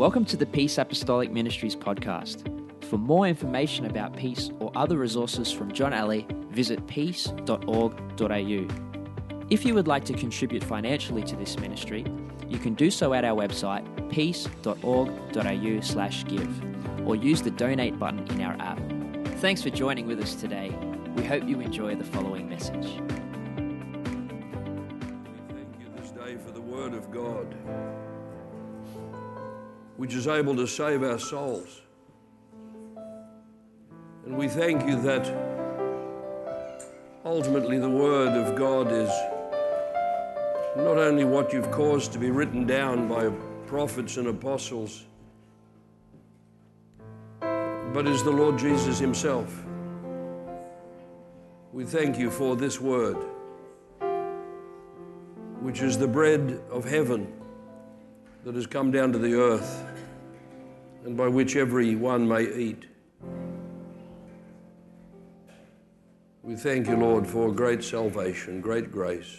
Welcome to the Peace Apostolic Ministries podcast. For more information about Peace or other resources from John Alley, visit peace.org.au. If you would like to contribute financially to this ministry, you can do so at our website, peace.org.au/give, or use the donate button in our app. Thanks for joining with us today. We hope you enjoy the following message. We thank you this day for the Word of God, which is able to save our souls. And we thank you that ultimately the Word of God is not only what you've caused to be written down by prophets and apostles, but is the Lord Jesus himself. We thank you for this Word, which is the bread of heaven that has come down to the earth and by which every one may eat. We thank you, Lord, for great salvation, great grace.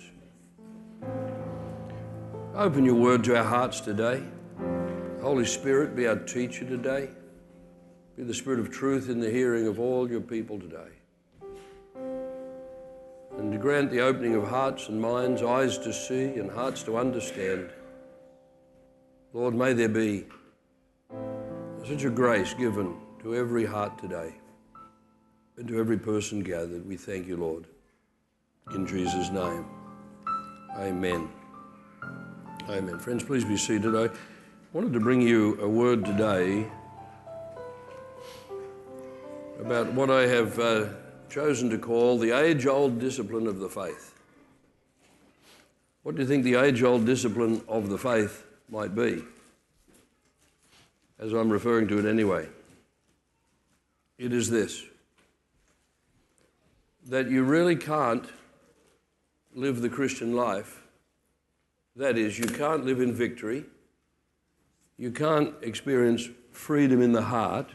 Open your word to our hearts today. Holy Spirit, be our teacher today. Be the Spirit of truth in the hearing of all your people today. And to grant the opening of hearts and minds, eyes to see and hearts to understand. Lord, may there be such a grace given to every heart today and to every person gathered. We thank you, Lord. In Jesus' name, amen. Amen. Friends, please be seated. I wanted to bring you a word today about what I have chosen to call the age-old discipline of the faith. What do you think the age-old discipline of the faith might be? As I'm referring to it anyway. It is this: that you really can't live the Christian life. That is, you can't live in victory. You can't experience freedom in the heart.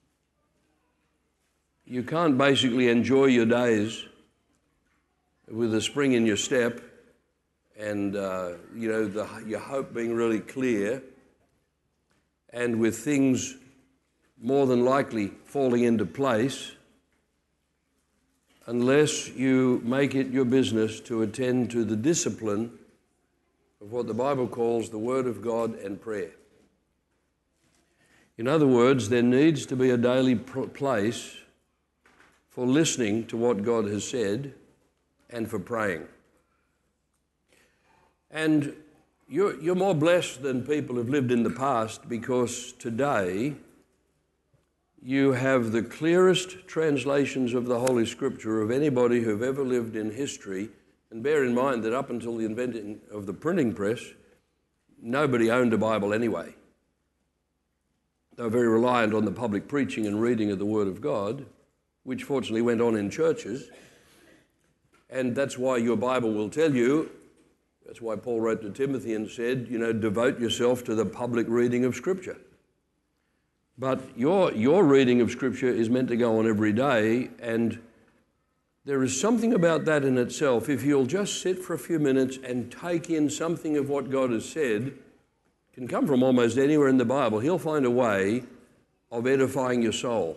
You can't basically enjoy your days with a spring in your step and, your hope being really clear and with things more than likely falling into place unless you make it your business to attend to the discipline of what the Bible calls the Word of God and prayer. In other words, there needs to be a daily place for listening to what God has said and for praying. And you're more blessed than people who've lived in the past, because today you have the clearest translations of the Holy Scripture of anybody who've ever lived in history. And bear in mind that up until the invention of the printing press, nobody owned a Bible anyway. They were very reliant on the public preaching and reading of the Word of God, which fortunately went on in churches. And that's why your Bible will tell you, that's why Paul wrote to Timothy and said, devote yourself to the public reading of Scripture. But your reading of Scripture is meant to go on every day, and there is something about that in itself. If you'll just sit for a few minutes and take in something of what God has said, it can come from almost anywhere in the Bible. He'll find a way of edifying your soul.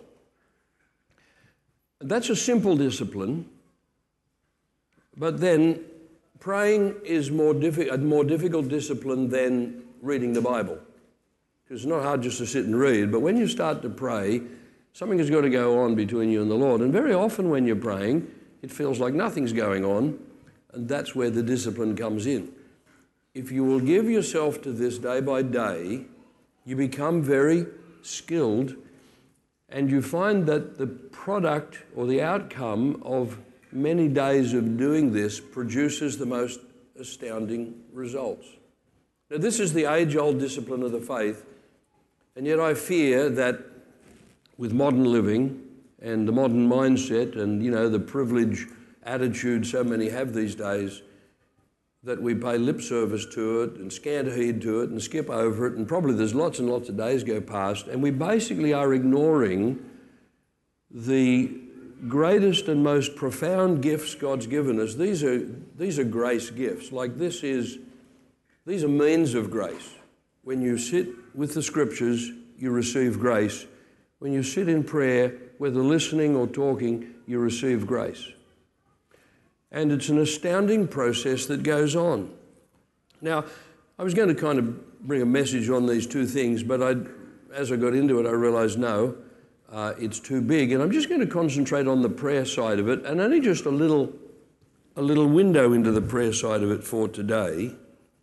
That's a simple discipline, but then praying is a more difficult discipline than reading the Bible. Because it's not hard just to sit and read, but when you start to pray, something has got to go on between you and the Lord. And very often when you're praying, it feels like nothing's going on, and that's where the discipline comes in. If you will give yourself to this day by day, you become very skilled, and you find that the product or the outcome of many days of doing this produces the most astounding results. Now, this is the age-old discipline of the faith, and yet I fear that with modern living and the modern mindset and, the privileged attitude so many have these days, that we pay lip service to it and scant heed to it and skip over it, and probably there's lots and lots of days go past, and we basically are ignoring the greatest and most profound gifts God's given us. These are grace gifts. These are means of grace. when you sit with the Scriptures, you receive grace. When you sit in prayer, whether listening or talking, you receive grace. And it's an astounding process that goes on. Now, I was going to kind of bring a message on these two things, but as I got into it, I realized no, it's too big. And I'm just going to concentrate on the prayer side of it, and only just a little window into the prayer side of it for today.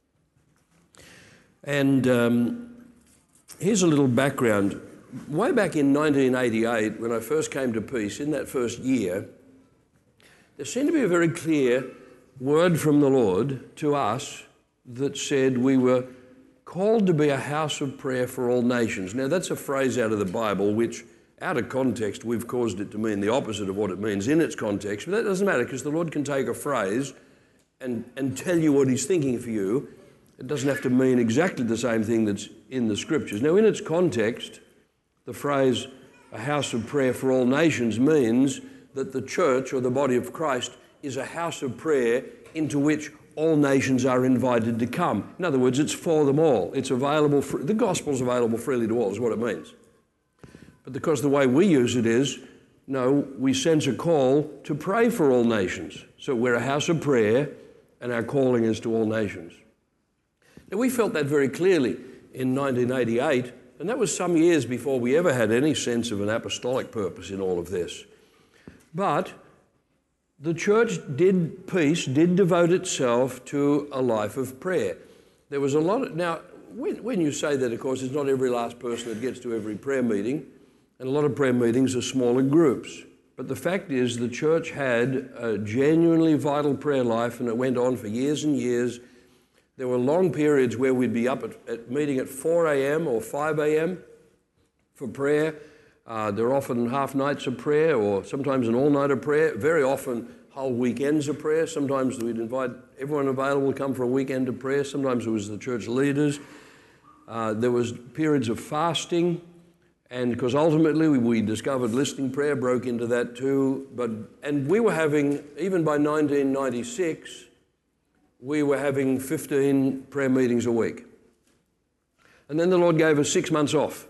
And here's a little background. Way back in 1988, when I first came to Peace, in that first year, there seemed to be a very clear word from the Lord to us that said we were called to be a house of prayer for all nations. Now, that's a phrase out of the Bible which, out of context, we've caused it to mean the opposite of what it means in its context. But that doesn't matter, because the Lord can take a phrase and tell you what He's thinking for you. It doesn't have to mean exactly the same thing that's in the Scriptures. Now, in its context, the phrase, a house of prayer for all nations, means that the church or the body of Christ is a house of prayer into which all nations are invited to come. In other words, it's for them all. It's available, the gospel's available freely to all is what it means. But because the way we use it is, no, we sense a call to pray for all nations. So we're a house of prayer and our calling is to all nations. Now, we felt that very clearly in 1988, and that was some years before we ever had any sense of an apostolic purpose in all of this. But the church Peace did devote itself to a life of prayer. There was a lot of, now, when you say that, of course, it's not every last person that gets to every prayer meeting, and a lot of prayer meetings are smaller groups. But the fact is the church had a genuinely vital prayer life, and it went on for years and years. There were long periods where we'd be up at meeting at 4 a.m. or 5 a.m. for prayer. There are often half nights of prayer or sometimes an all-night of prayer, very often whole weekends of prayer. Sometimes we'd invite everyone available to come for a weekend of prayer. Sometimes it was the church leaders. There was periods of fasting, and because ultimately we discovered listening prayer broke into that too. And we were having, even by 1996, we were having 15 prayer meetings a week. And then the Lord gave us 6 months off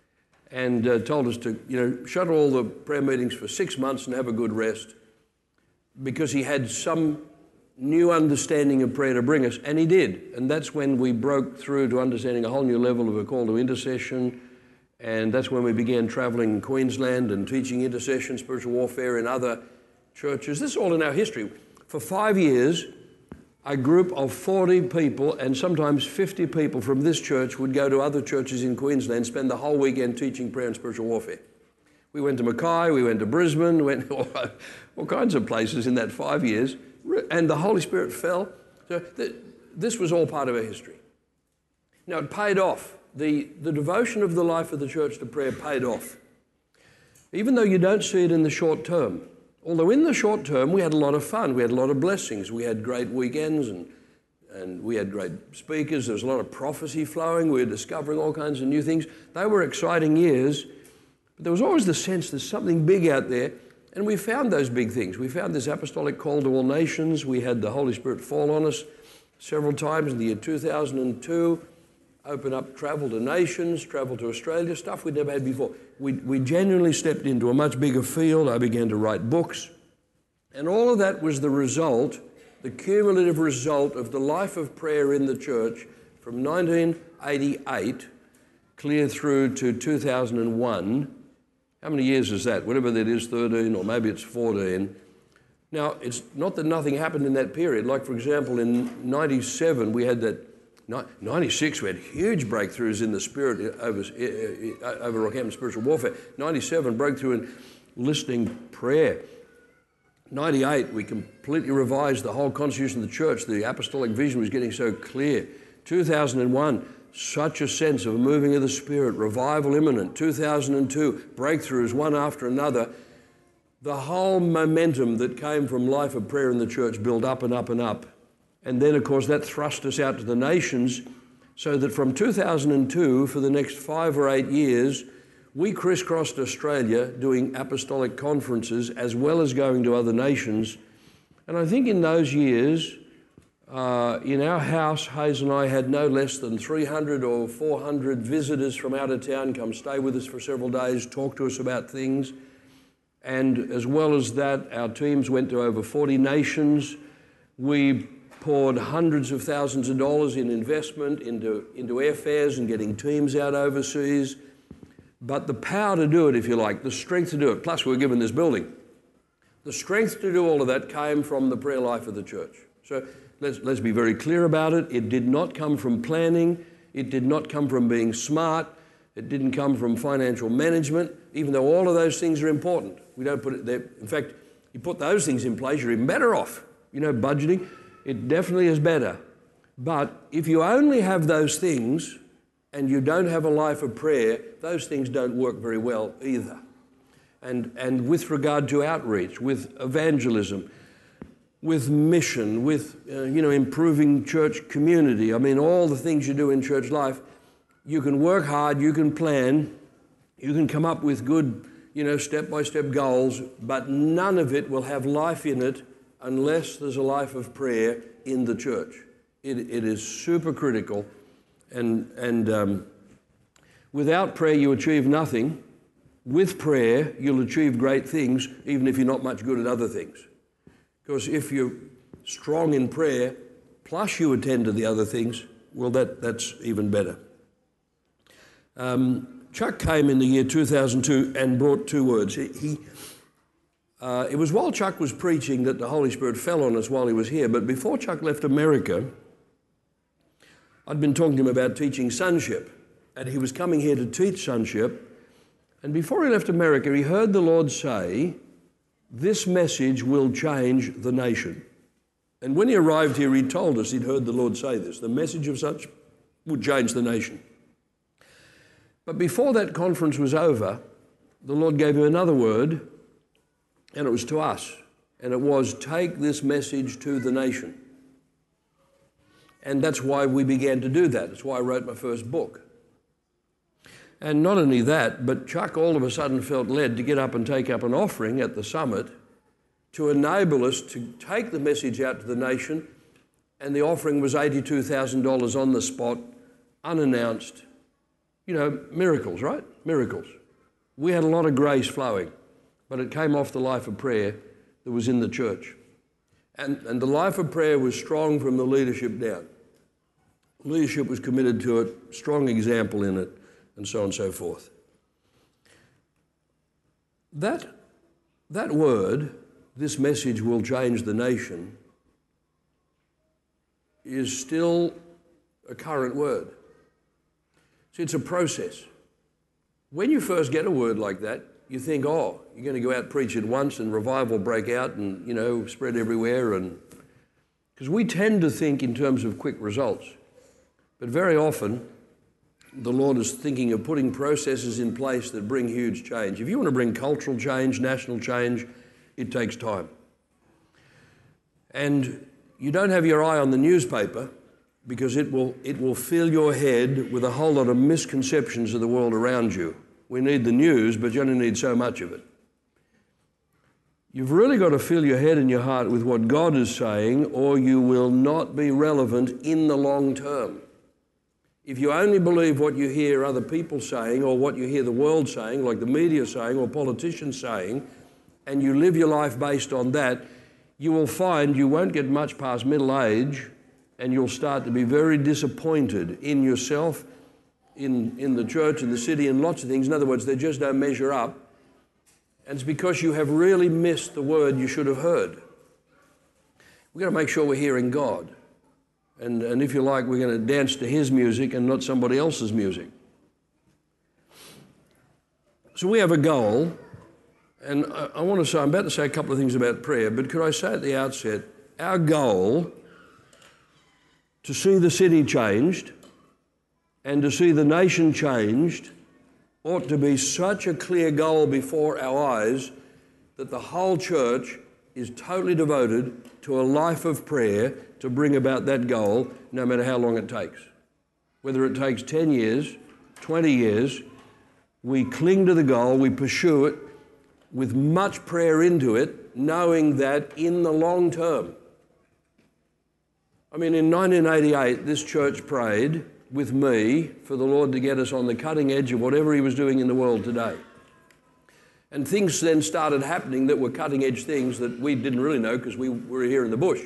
and told us to, shut all the prayer meetings for 6 months and have a good rest, because He had some new understanding of prayer to bring us, and He did. And that's when we broke through to understanding a whole new level of a call to intercession, and that's when we began traveling in Queensland and teaching intercession, spiritual warfare in other churches. This is all in our history. For 5 years, a group of 40 people and sometimes 50 people from this church would go to other churches in Queensland, spend the whole weekend teaching prayer and spiritual warfare. We went to Mackay, we went to Brisbane, went all kinds of places in that 5 years, and the Holy Spirit fell. So this was all part of our history. Now, it paid off. The devotion of the life of the church to prayer paid off, even though you don't see it in the short term. Although in the short term, we had a lot of fun. We had a lot of blessings. We had great weekends and we had great speakers. There was a lot of prophecy flowing. We were discovering all kinds of new things. They were exciting years, but there was always the sense there's something big out there, and we found those big things. We found this apostolic call to all nations. We had the Holy Spirit fall on us several times in the year 2002, open up travel to nations, travel to Australia, stuff we'd never had before. We genuinely stepped into a much bigger field. I began to write books. And all of that was the result, the cumulative result of the life of prayer in the church from 1988 clear through to 2001. How many years is that? Whatever that is, 13 or maybe it's 14. Now, it's not that nothing happened in that period. Like, for example, in 97, we had that 96, we had huge breakthroughs in the spirit over Rockhampton spiritual warfare. 97, breakthrough in listening prayer. 98, we completely revised the whole constitution of the church. The apostolic vision was getting so clear. 2001, such a sense of a moving of the Spirit, revival imminent. 2002, breakthroughs one after another. The whole momentum that came from life of prayer in the church built up and up and up. And then, of course, that thrust us out to the nations, so that from 2002, for the next 5 or 8 years, we crisscrossed Australia doing apostolic conferences as well as going to other nations. And I think in those years, In our house, Hayes and I had no less than 300 or 400 visitors from out of town come stay with us for several days, talk to us about things. And as well as that, our teams went to over 40 nations. We poured hundreds of thousands of dollars in investment into airfares and getting teams out overseas. But the power to do it, if you like, the strength to do it, plus we were given this building, the strength to do all of that came from the prayer life of the church. So let's be very clear about it. It did not come from planning. It did not come from being smart. It didn't come from financial management, even though all of those things are important. We don't put it there. In fact, you put those things in place, you're even better off. You know, budgeting, it definitely is better. But if you only have those things and you don't have a life of prayer, those things don't work very well either. And with regard to outreach, with evangelism, with mission, with improving church community, I mean, all the things you do in church life, you can work hard, you can plan, you can come up with good, step-by-step goals, but none of it will have life in it unless there's a life of prayer in the church. It is super critical, and without prayer you achieve nothing. With prayer you'll achieve great things, even if you're not much good at other things. Because if you're strong in prayer, plus you attend to the other things, well, that's even better. Chuck came in the year 2002 and brought two words. It was while Chuck was preaching that the Holy Spirit fell on us while he was here, but before Chuck left America, I'd been talking to him about teaching sonship, and he was coming here to teach sonship, and before he left America, he heard the Lord say, "This message will change the nation." And when he arrived here, he told us he'd heard the Lord say this, the message of such would change the nation. But before that conference was over, the Lord gave him another word, and it was to us. And it was, take this message to the nation. And that's why we began to do that. That's why I wrote my first book. And not only that, but Chuck all of a sudden felt led to get up and take up an offering at the summit to enable us to take the message out to the nation. And the offering was $82,000 on the spot, unannounced. Miracles, right? Miracles. We had a lot of grace flowing, but it came off the life of prayer that was in the church. And the life of prayer was strong from the leadership down. Leadership was committed to it, strong example in it, and so on and so forth. That word, this message will change the nation, is still a current word. See, it's a process. When you first get a word like that, you think, you're going to go out preach it once and revival break out and, spread everywhere. Because we tend to think in terms of quick results. But very often, the Lord is thinking of putting processes in place that bring huge change. If you want to bring cultural change, national change, it takes time. And you don't have your eye on the newspaper, because it will fill your head with a whole lot of misconceptions of the world around you. We need the news, but you only need so much of it. You've really got to fill your head and your heart with what God is saying, or you will not be relevant in the long term. If you only believe what you hear other people saying, or what you hear the world saying, like the media saying, or politicians saying, and you live your life based on that, you will find you won't get much past middle age, and you'll start to be very disappointed in yourself, in the church, in the city, and lots of things. In other words, they just don't measure up. And it's because you have really missed the word you should have heard. We've got to make sure we're hearing God. And if you like, we're going to dance to his music and not somebody else's music. So we have a goal, and I'm about to say a couple of things about prayer, but could I say at the outset, our goal to see the city changed and to see the nation changed ought to be such a clear goal before our eyes that the whole church is totally devoted to a life of prayer to bring about that goal, no matter how long it takes. Whether it takes 10 years, 20 years, we cling to the goal, we pursue it with much prayer into it, knowing that in the long term, I mean, in 1988, this church prayed with me for the Lord to get us on the cutting edge of whatever he was doing in the world today. And things then started happening that were cutting edge things that we didn't really know because we were here in the bush.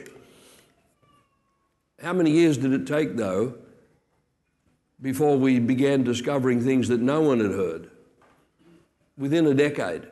How many years did it take, though, before we began discovering things that no one had heard? Within a decade.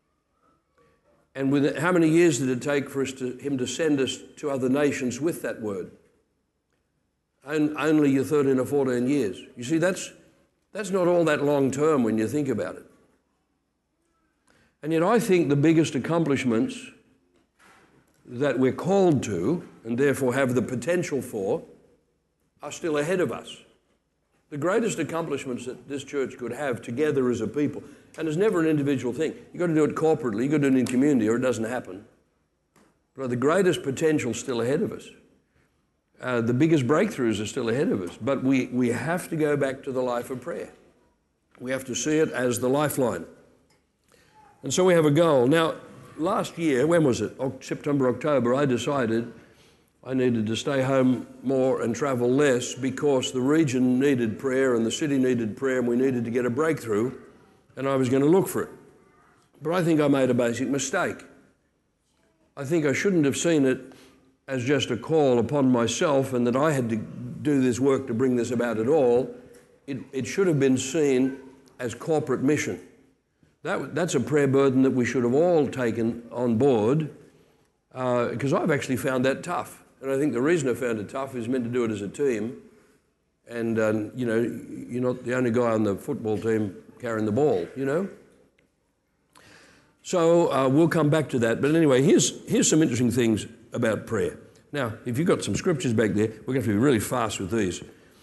And how many years did it take for him to send us to other nations with that word? And only 13 or 14 years. You see, that's not all that long term when you think about it. And yet I think the biggest accomplishments that we're called to, and therefore have the potential for, are still ahead of us. The greatest accomplishments that this church could have together as a people, and it's never an individual thing. You've got to do it corporately, you've got to do it in community, or it doesn't happen. But the greatest potential is still ahead of us. The biggest breakthroughs are still ahead of us. But we have to go back to the life of prayer. We have to see it as the lifeline. And so we have a goal. Now, last year, when was it? September, October, I decided I needed to stay home more and travel less because the region needed prayer and the city needed prayer and we needed to get a breakthrough, and I was going to look for it. But I think I made a basic mistake. I think I shouldn't have seen it as just a call upon myself and that I had to do this work to bring this about at all. It should have been seen as corporate mission. That's a prayer burden that we should have all taken on board because I've actually found that tough. And I think the reason I found it tough is meant to do it as a team. And, you're not the only guy on the football team carrying the ball, you know. So we'll come back to that. But anyway, here's some interesting things about prayer. Now, if you've got some scriptures back there, we're going to have to be really fast with these.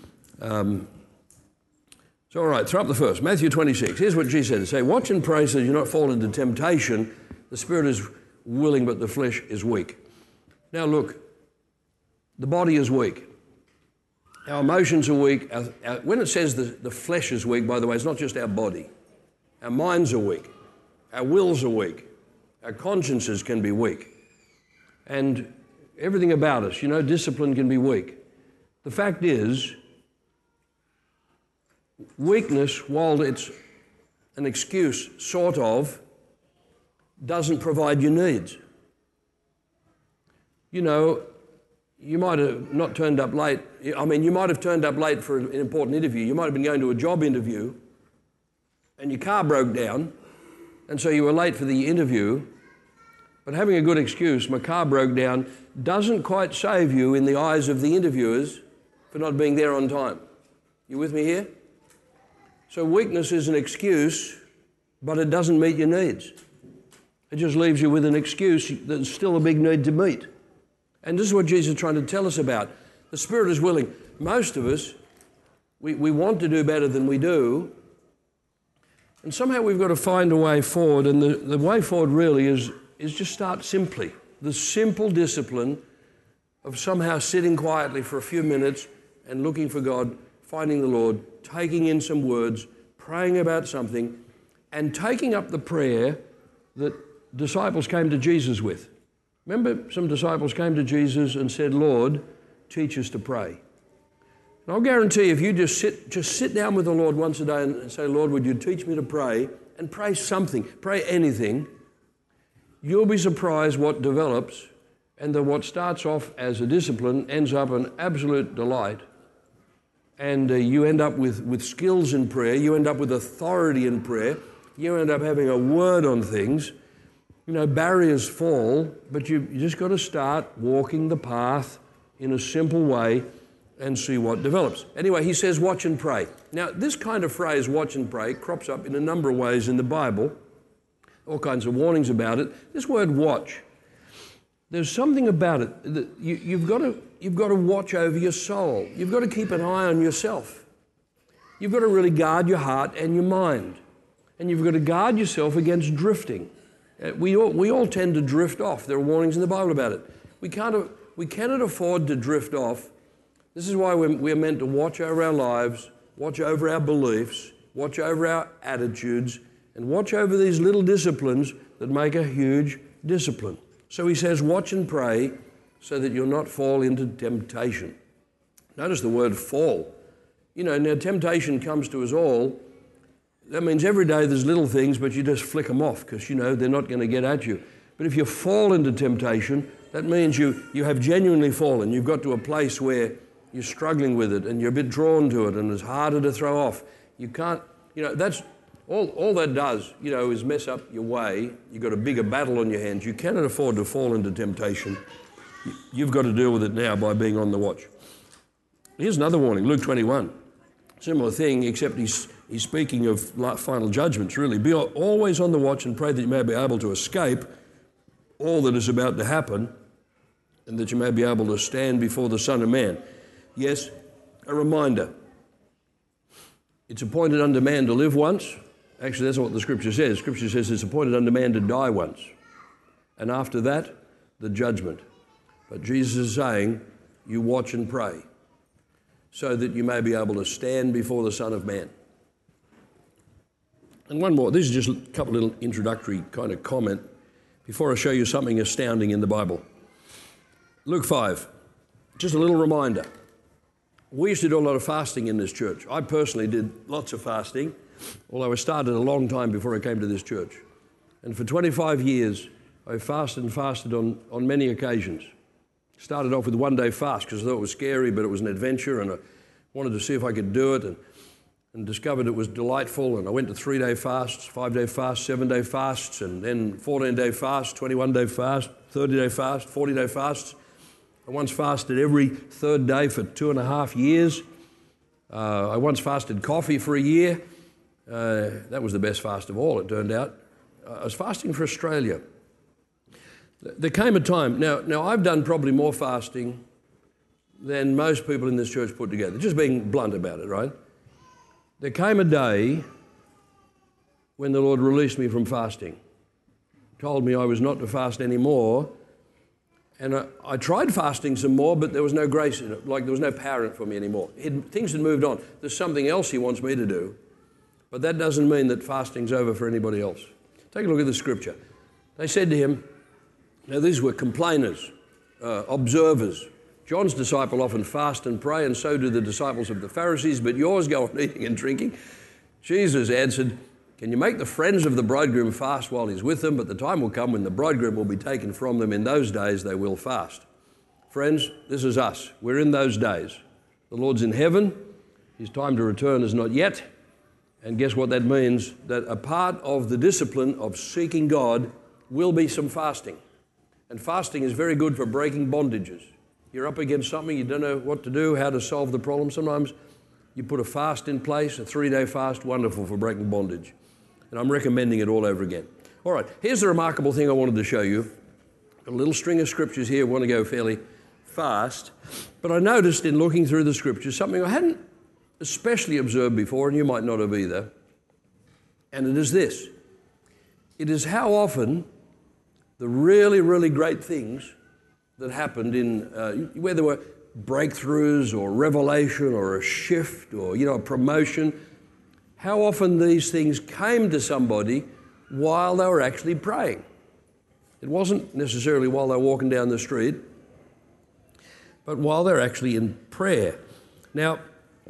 So, all right, throw up the first. Matthew 26. Here's what Jesus said. Say, watch and pray so you not fall into temptation. The spirit is willing, but the flesh is weak. Now, look, the body is weak. Our emotions are weak. When it says the flesh is weak, by the way, it's not just our body. Our minds are weak. Our wills are weak. Our consciences can be weak. And everything about us, discipline can be weak. The fact is, weakness, while it's an excuse, sort of, doesn't provide your needs. You might have not turned up late. You might have turned up late for an important interview. You might have been going to a job interview and your car broke down and so you were late for the interview. But having a good excuse, my car broke down, doesn't quite save you in the eyes of the interviewers for not being there on time. You with me here? So weakness is an excuse, but it doesn't meet your needs. It just leaves you with an excuse that's still a big need to meet. And this is what Jesus is trying to tell us about. The spirit is willing. Most of us, we want to do better than we do, and somehow we've got to find a way forward, and the way forward really is just start simply. The simple discipline of somehow sitting quietly for a few minutes and looking for God, finding the Lord, taking in some words, praying about something, and taking up the prayer that disciples came to Jesus with. Remember, some disciples came to Jesus and said, Lord, teach us to pray. And I'll guarantee if you just sit down with the Lord once a day and say, Lord, would you teach me to pray? And pray something, pray anything, you'll be surprised what develops, and that what starts off as a discipline ends up an absolute delight. And you end up with skills in prayer, you end up with authority in prayer, you end up having a word on things. Barriers fall, but you just got to start walking the path in a simple way and see what develops. Anyway, he says, watch and pray. Now, this kind of phrase, watch and pray, crops up in a number of ways in the Bible, all kinds of warnings about it. This word watch, there's something about it that you've got to watch over your soul. You've got to keep an eye on yourself. You've got to really guard your heart and your mind. And you've got to guard yourself against drifting. We all tend to drift off. There are warnings in the Bible about it. We cannot afford to drift off. This is why we're meant to watch over our lives, watch over our beliefs, watch over our attitudes, and watch over these little disciplines that make a huge discipline. So he says, watch and pray so that you'll not fall into temptation. Notice the word fall. Now temptation comes to us all. That means every day there's little things, but you just flick them off because, they're not going to get at you. But if you fall into temptation, that means you have genuinely fallen. You've got to a place where you're struggling with it and you're a bit drawn to it and it's harder to throw off. You can't, that's all that does, is mess up your way. You've got a bigger battle on your hands. You cannot afford to fall into temptation. You've got to deal with it now by being on the watch. Here's another warning, Luke 21. Similar thing, except he's speaking of final judgments, really. Be always on the watch and pray that you may be able to escape all that is about to happen and that you may be able to stand before the Son of Man. Yes, a reminder. It's appointed unto man to live once. Actually, that's what the Scripture says. Scripture says it's appointed unto man to die once. And after that, the judgment. But Jesus is saying, you watch and pray so that you may be able to stand before the Son of Man. And one more. This is just a couple little introductory kind of comment before I show you something astounding in the Bible. Luke 5, just a little reminder. We used to do a lot of fasting in this church. I personally did lots of fasting, although I started a long time before I came to this church. And for 25 years, I fasted on many occasions. Started off with a one-day fast because I thought it was scary, but it was an adventure, and I wanted to see if I could do it, and discovered it was delightful. And I went to 3-day fasts, 5-day fasts, 7-day fasts, and then 14-day fast, 21-day fast, 30-day fast, 40-day fasts. I once fasted every third day for 2.5 years. I once fasted coffee for a year. That was the best fast of all, it turned out. I was fasting for Australia. There came a time, now I've done probably more fasting than most people in this church put together, just being blunt about it, right? There came a day when the Lord released me from fasting, told me I was not to fast anymore. And I tried fasting some more, but there was no grace in it. Like there was no power in it for me anymore. Things had moved on. There's something else he wants me to do, but that doesn't mean that fasting's over for anybody else. Take a look at the Scripture. They said to him, now these were complainers, observers. John's disciple often fast and pray, and so do the disciples of the Pharisees, but yours go on eating and drinking. Jesus answered, can you make the friends of the bridegroom fast while he's with them? But the time will come when the bridegroom will be taken from them. In those days they will fast. Friends, this is us. We're in those days. The Lord's in heaven. His time to return is not yet. And guess what that means? That a part of the discipline of seeking God will be some fasting. And fasting is very good for breaking bondages. You're up against something, you don't know what to do, how to solve the problem. Sometimes you put a fast in place, a 3-day fast, wonderful for breaking bondage. And I'm recommending it all over again. All right, here's the remarkable thing I wanted to show you. A little string of scriptures here. I want to go fairly fast. But I noticed in looking through the scriptures something I hadn't especially observed before, and you might not have either. And it is this. It is how often the really, really great things that happened in, where there were breakthroughs or revelation or a shift or, a promotion, how often these things came to somebody while they were actually praying. It wasn't necessarily while they were walking down the street, but while they're actually in prayer. Now,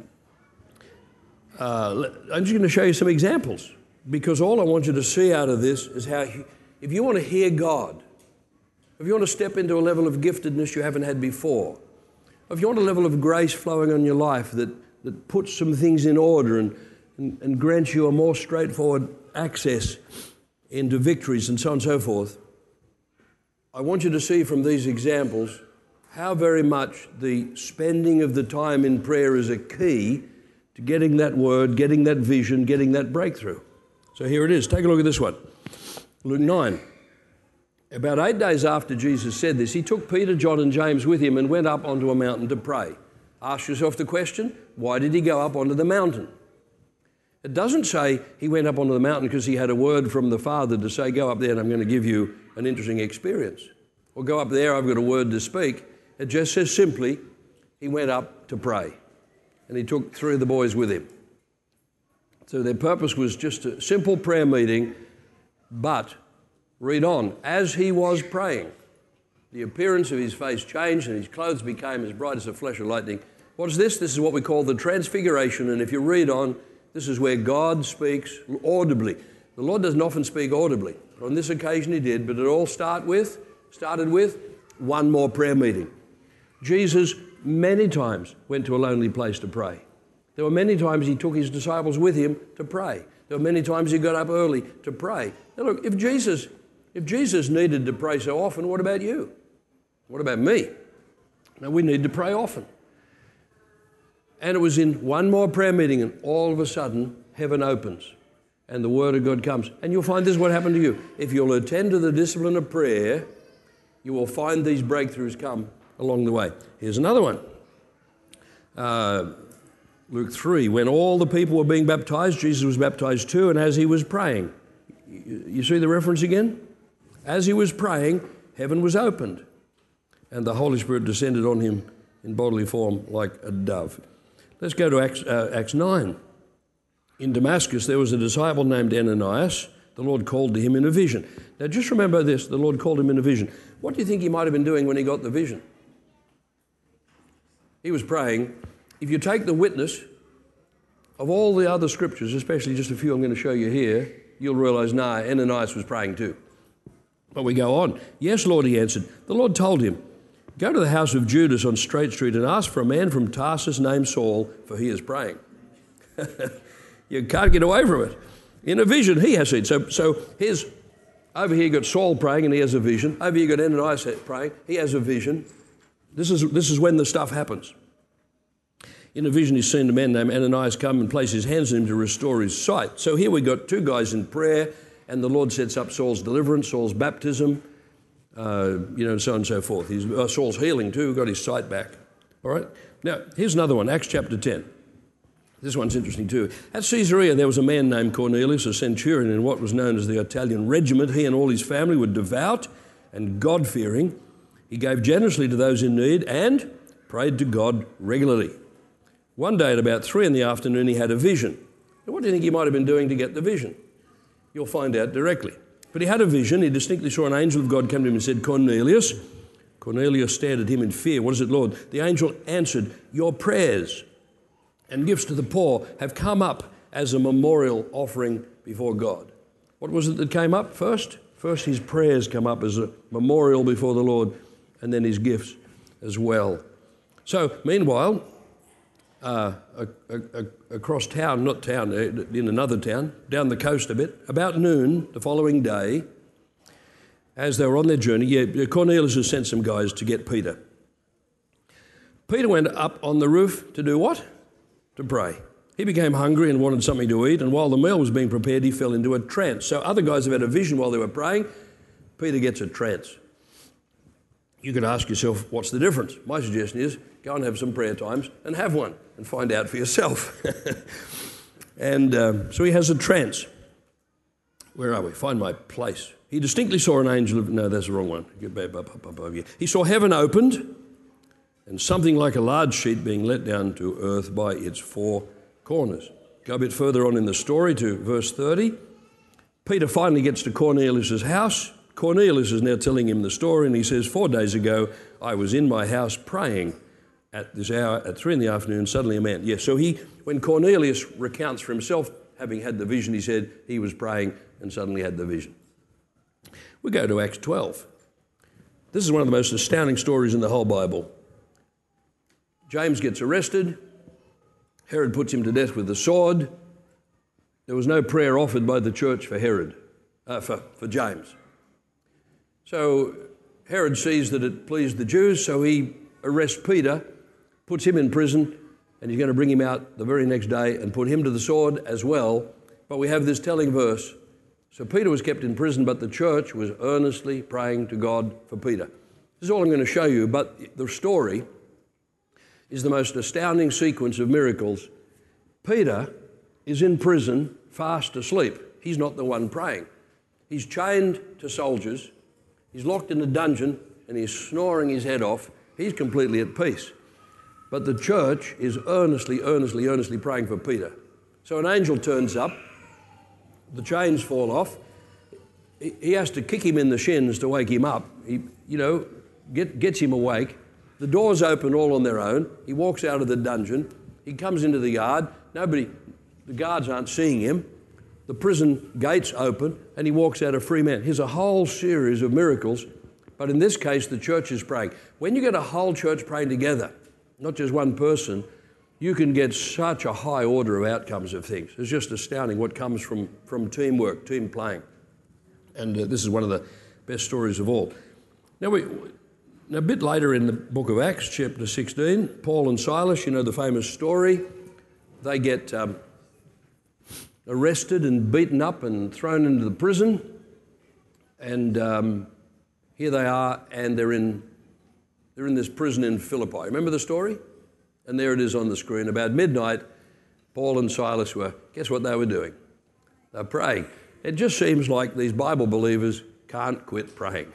I'm just going to show you some examples, because all I want you to see out of this is how, if you want to hear God, if you want to step into a level of giftedness you haven't had before, if you want a level of grace flowing on your life that puts some things in order and grants you a more straightforward access into victories and so on and so forth, I want you to see from these examples how very much the spending of the time in prayer is a key to getting that word, getting that vision, getting that breakthrough. So here it is. Take a look at this one. Luke 9. About 8 days after Jesus said this, he took Peter, John and James with him and went up onto a mountain to pray. Ask yourself the question, why did he go up onto the mountain? It doesn't say he went up onto the mountain because he had a word from the Father to say, go up there and I'm going to give you an interesting experience. Or go up there, I've got a word to speak. It just says simply, he went up to pray. And he took 3 of the boys with him. So their purpose was just a simple prayer meeting, but read on. As he was praying, The appearance of his face changed and his clothes became as bright as the flash of lightning. What is this? This is what we call the transfiguration. And if you read on, this is where God speaks audibly. The Lord doesn't often speak audibly. On this occasion he did, but it all started with one more prayer meeting. Jesus many times went to a lonely place to pray. There were many times he took his disciples with him to pray. There were many times he got up early to pray. Now look, if Jesus needed to pray so often, what about you? What about me? Now we need to pray often. And it was in one more prayer meeting, and all of a sudden heaven opens and the word of God comes. And you'll find this is what happened to you. If you'll attend to the discipline of prayer, you will find these breakthroughs come along the way. Here's another one. Luke 3, when all the people were being baptized, Jesus was baptized too, and as he was praying. You see the reference again? As he was praying, heaven was opened, and the Holy Spirit descended on him in bodily form like a dove. Let's go to Acts 9. In Damascus, there was a disciple named Ananias. The Lord called to him in a vision. Now, just remember this, the Lord called him in a vision. What do you think he might have been doing when he got the vision? He was praying. If you take the witness of all the other scriptures, especially just a few I'm going to show you here, you'll realize, Ananias was praying too. But we go on. Yes, Lord, he answered. The Lord told him, go to the house of Judas on Straight Street and ask for a man from Tarsus named Saul, for he is praying. You can't get away from it. In a vision, he has seen. So here's, over here you got Saul praying and he has a vision. Over here you got Ananias praying, he has a vision. This is when the stuff happens. In a vision, he's seen a man named Ananias come and place his hands on him to restore his sight. So here we got two guys in prayer, and the Lord sets up Saul's deliverance, Saul's baptism, and so on and so forth. Saul's healing too, got his sight back. All right? Now, here's another one, Acts chapter 10. This one's interesting too. At Caesarea, there was a man named Cornelius, a centurion in what was known as the Italian regiment. He and all his family were devout and God-fearing. He gave generously to those in need and prayed to God regularly. One day at about 3 p.m, he had a vision. Now, what do you think he might have been doing to get the vision? You'll find out directly. But he had a vision. He distinctly saw an angel of God come to him and said, Cornelius. Cornelius stared at him in fear. What is it, Lord? The angel answered, your prayers and gifts to the poor have come up as a memorial offering before God. What was it that came up first? First, his prayers come up as a memorial before the Lord, and then his gifts as well. So, meanwhile, across town, not town, in another town, down the coast a bit, about noon the following day, as they were on their journey, Cornelius has sent some guys to get Peter. Peter went up on the roof to do what? To pray. He became hungry and wanted something to eat, and while the meal was being prepared, he fell into a trance. So other guys have had a vision while they were praying. Peter gets a trance. You could ask yourself, what's the difference? My suggestion is, go and have some prayer times and have one and find out for yourself. And so he has a trance. Where are we? Find my place. He distinctly saw an angel of... No, that's the wrong one. He saw heaven opened and something like a large sheet being let down to earth by its four corners. Go a bit further on in the story to verse 30. Peter finally gets to Cornelius' house. Cornelius is now telling him the story, and he says, 4 days ago, I was in my house praying at this hour, at 3 p.m, suddenly a man. Yes, so when Cornelius recounts for himself, having had the vision, he said he was praying and suddenly had the vision. We go to Acts 12. This is one of the most astounding stories in the whole Bible. James gets arrested. Herod puts him to death with the sword. There was no prayer offered by the church for Herod, for James. So Herod sees that it pleased the Jews, so he arrests Peter, puts him in prison, and he's going to bring him out the very next day and put him to the sword as well. But we have this telling verse. So Peter was kept in prison, but the church was earnestly praying to God for Peter. This is all I'm going to show you, but the story is the most astounding sequence of miracles. Peter is in prison, fast asleep. He's not the one praying. He's chained to soldiers. He's locked in a dungeon and he's snoring his head off. He's completely at peace. But the church is earnestly praying for Peter. So an angel turns up. The chains fall off. He has to kick him in the shins to wake him up. gets him awake. The doors open all on their own. He walks out of the dungeon. He comes into the yard. The guards aren't seeing him. The prison gates open and he walks out a free man. Here's a whole series of miracles, but in this case the church is praying. When you get a whole church praying together, not just one person, you can get such a high order of outcomes of things. It's just astounding what comes from teamwork, team playing. And this is one of the best stories of all. Now, a bit later in the book of Acts, chapter 16, Paul and Silas, you know the famous story, they get arrested and beaten up and thrown into the prison. And here they are, and they're in this prison in Philippi. Remember the story? And there it is on the screen. About midnight, Paul and Silas guess what they were doing? They were praying. It just seems like these Bible believers can't quit praying.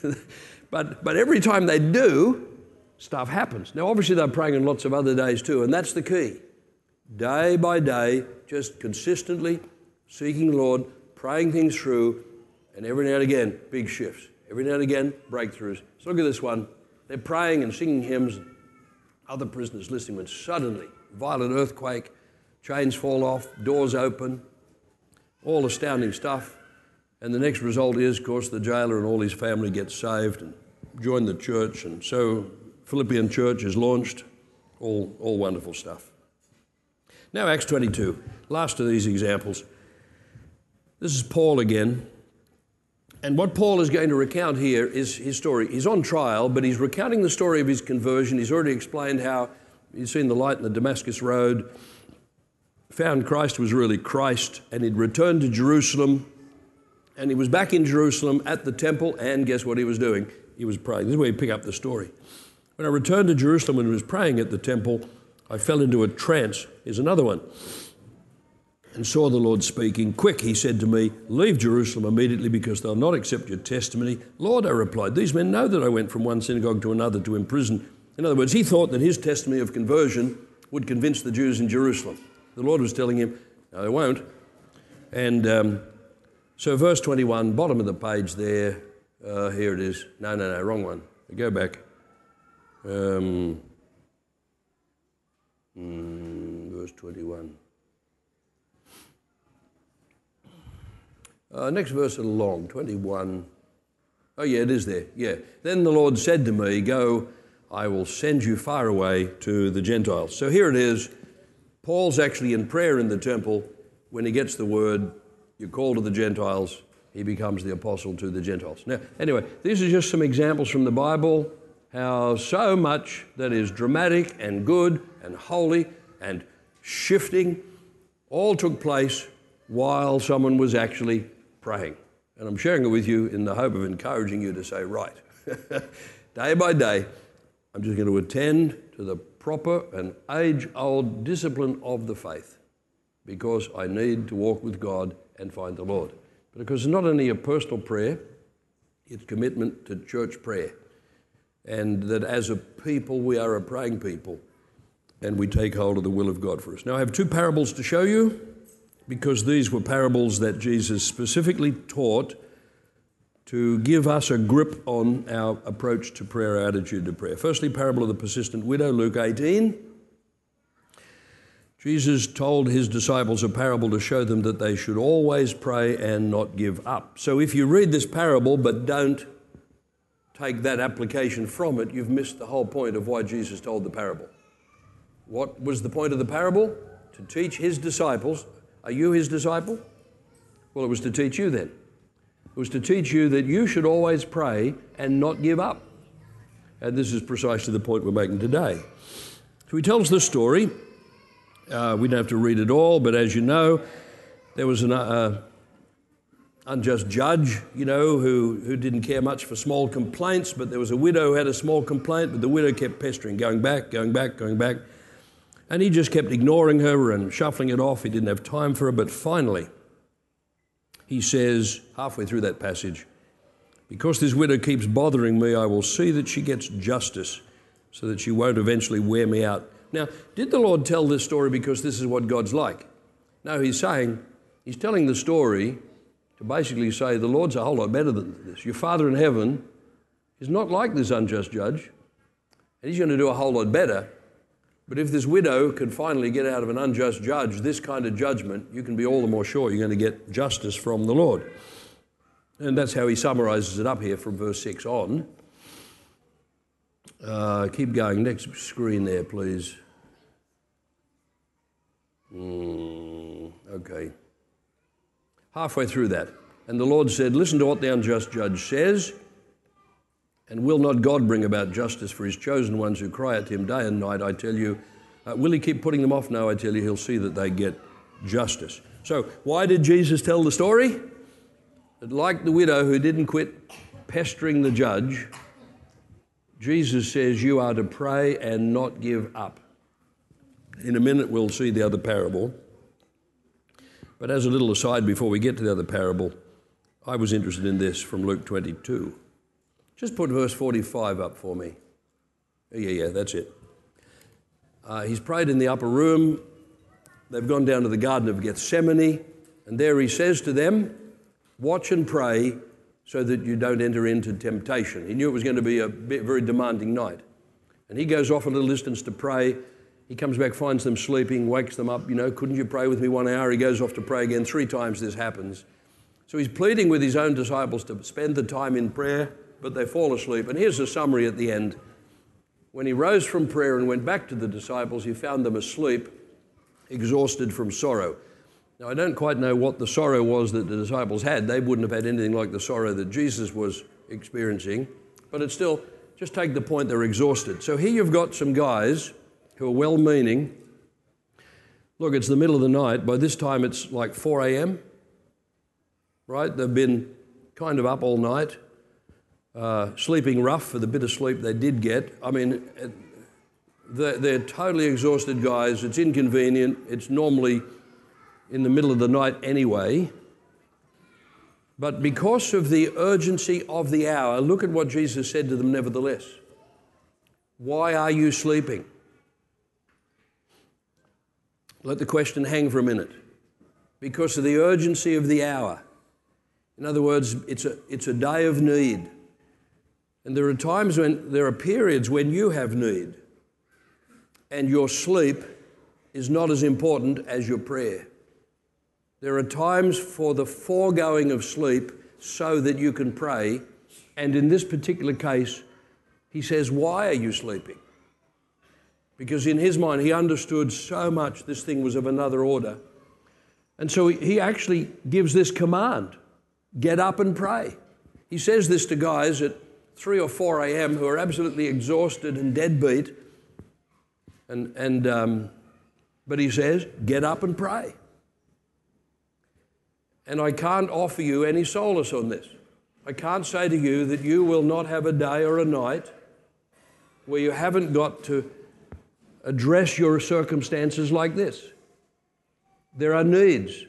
But every time they do, stuff happens. Now, obviously, they're praying on lots of other days too, and that's the key. Day by day, just consistently seeking the Lord, praying things through, and every now and again, big shifts. Every now and again, breakthroughs. So look at this one. They're praying and singing hymns, other prisoners listening, when suddenly, violent earthquake, chains fall off, doors open, all astounding stuff. And the next result is, of course, the jailer and all his family get saved and join the church. And so Philippian church is launched, all wonderful stuff. Now Acts 22, last of these examples. This is Paul again. And what Paul is going to recount here is his story. He's on trial, but he's recounting the story of his conversion. He's already explained how he's seen the light in the Damascus road, found Christ was really Christ, and he'd returned to Jerusalem. And he was back in Jerusalem at the temple, and guess what he was doing? He was praying. This is where you pick up the story. When I returned to Jerusalem and was praying at the temple, I fell into a trance. Here's another one. And saw the Lord speaking. Quick, he said to me, leave Jerusalem immediately because they'll not accept your testimony. Lord, I replied, these men know that I went from one synagogue to another to imprison. In other words, he thought that his testimony of conversion would convince the Jews in Jerusalem. The Lord was telling him, no, they won't. And so verse 21, bottom of the page there, here it is. No, wrong one. Go back. Verse 21. Next verse along, 21. Oh, yeah, it is there. Yeah. Then the Lord said to me, go, I will send you far away to the Gentiles. So here it is. Paul's actually in prayer in the temple. When he gets the word, you call to the Gentiles, he becomes the apostle to the Gentiles. Now, anyway, these are just some examples from the Bible, how so much that is dramatic and good and holy and shifting all took place while someone was actually praying. And I'm sharing it with you in the hope of encouraging you to say, right, day by day, I'm just going to attend to the proper and age-old discipline of the faith because I need to walk with God and find the Lord. Because it's not only a personal prayer, it's commitment to church prayer. And that as a people, we are a praying people and we take hold of the will of God for us. Now, I have two parables to show you because these were parables that Jesus specifically taught to give us a grip on our approach to prayer, our attitude to prayer. Firstly, parable of the persistent widow, Luke 18. Jesus told his disciples a parable to show them that they should always pray and not give up. So if you read this parable but don't take that application from it, you've missed the whole point of why Jesus told the parable. What was the point of the parable? To teach his disciples. Are you his disciple? Well, it was to teach you then. It was to teach you that you should always pray and not give up. And this is precisely the point we're making today. So he tells this story. We don't have to read it all, but as you know, there was an unjust judge, who didn't care much for small complaints, but there was a widow who had a small complaint, but the widow kept pestering, going back. And he just kept ignoring her and shuffling it off. He didn't have time for her, but finally, he says, halfway through that passage, because this widow keeps bothering me, I will see that she gets justice so that she won't eventually wear me out. Now, did the Lord tell this story because this is what God's like? No, he's telling the story to basically say the Lord's a whole lot better than this. Your Father in heaven is not like this unjust judge, and he's going to do a whole lot better. But if this widow can finally get out of an unjust judge this kind of judgment, you can be all the more sure you're going to get justice from the Lord. And that's how he summarizes it up here from verse 6 on. Keep going. Next screen there, please. Okay. Halfway through that. And the Lord said, listen to what the unjust judge says. And will not God bring about justice for his chosen ones who cry at him day and night, I tell you? Will he keep putting them off? No, I tell you, he'll see that they get justice. So why did Jesus tell the story? That like the widow who didn't quit pestering the judge, Jesus says you are to pray and not give up. In a minute we'll see the other parable. But as a little aside before we get to the other parable, I was interested in this from Luke 22. Just put verse 45 up for me. Yeah, that's it. He's prayed in the upper room. They've gone down to the Garden of Gethsemane, and there he says to them, watch and pray so that you don't enter into temptation. He knew it was going to be a very demanding night. And he goes off a little distance to pray. He comes back, finds them sleeping, wakes them up. Couldn't you pray with me 1 hour? He goes off to pray again. 3 times this happens. So he's pleading with his own disciples to spend the time in prayer, but they fall asleep. And here's a summary at the end. When he rose from prayer and went back to the disciples, he found them asleep, exhausted from sorrow. Now, I don't quite know what the sorrow was that the disciples had. They wouldn't have had anything like the sorrow that Jesus was experiencing. But it's still, just take the point, they're exhausted. So here you've got some guys who are well-meaning. Look, it's the middle of the night. By this time, it's like 4 a.m., right? They've been kind of up all night. Sleeping rough for the bit of sleep they did get. I mean, they're totally exhausted guys. It's inconvenient. It's normally in the middle of the night anyway. But because of the urgency of the hour, look at what Jesus said to them nevertheless. Why are you sleeping? Let the question hang for a minute. Because of the urgency of the hour. In other words, it's a day of need. And there are periods when you have need and your sleep is not as important as your prayer. There are times for the foregoing of sleep so that you can pray. And in this particular case, he says, why are you sleeping? Because in his mind, he understood so much this thing was of another order. And so he actually gives this command, get up and pray. He says this to guys at 3 or 4 a.m. who are absolutely exhausted and deadbeat. But he says, get up and pray. And I can't offer you any solace on this. I can't say to you that you will not have a day or a night where you haven't got to address your circumstances like this. There are needs.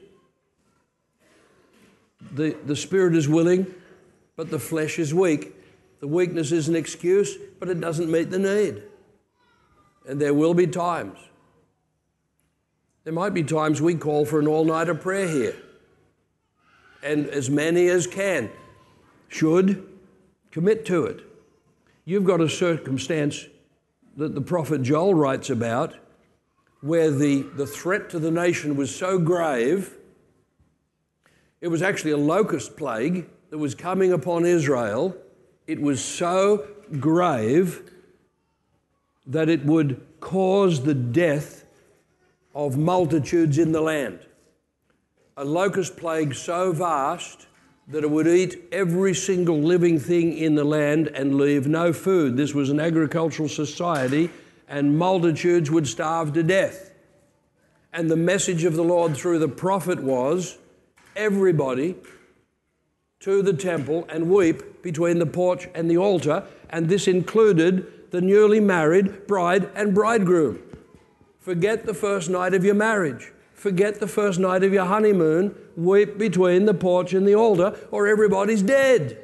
The spirit is willing, but the flesh is weak. The weakness is an excuse, but it doesn't meet the need. And there will be times. There might be times we call for an all-nighter prayer here. And as many as can should commit to it. You've got a circumstance that the prophet Joel writes about where the threat to the nation was so grave, it was actually a locust plague that was coming upon Israel. It was so grave that it would cause the death of multitudes in the land. A locust plague so vast that it would eat every single living thing in the land and leave no food. This was an agricultural society, and multitudes would starve to death. And the message of the Lord through the prophet was, everybody to the temple and weep between the porch and the altar, and this included the newly married bride and bridegroom. Forget the first night of your marriage. Forget the first night of your honeymoon. Weep between the porch and the altar, or everybody's dead.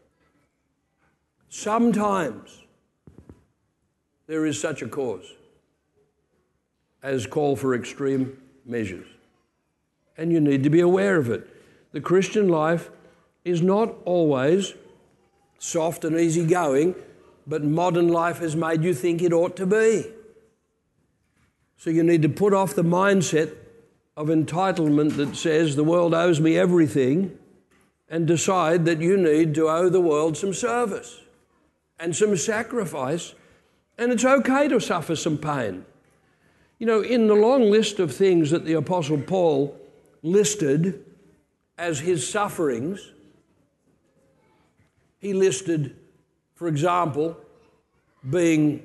Sometimes there is such a cause as call for extreme measures. And you need to be aware of it. The Christian life is not always soft and easygoing, but modern life has made you think it ought to be. So you need to put off the mindset of entitlement that says the world owes me everything and decide that you need to owe the world some service and some sacrifice, and it's okay to suffer some pain. You know, in the long list of things that the Apostle Paul listed as his sufferings, he listed, for example, being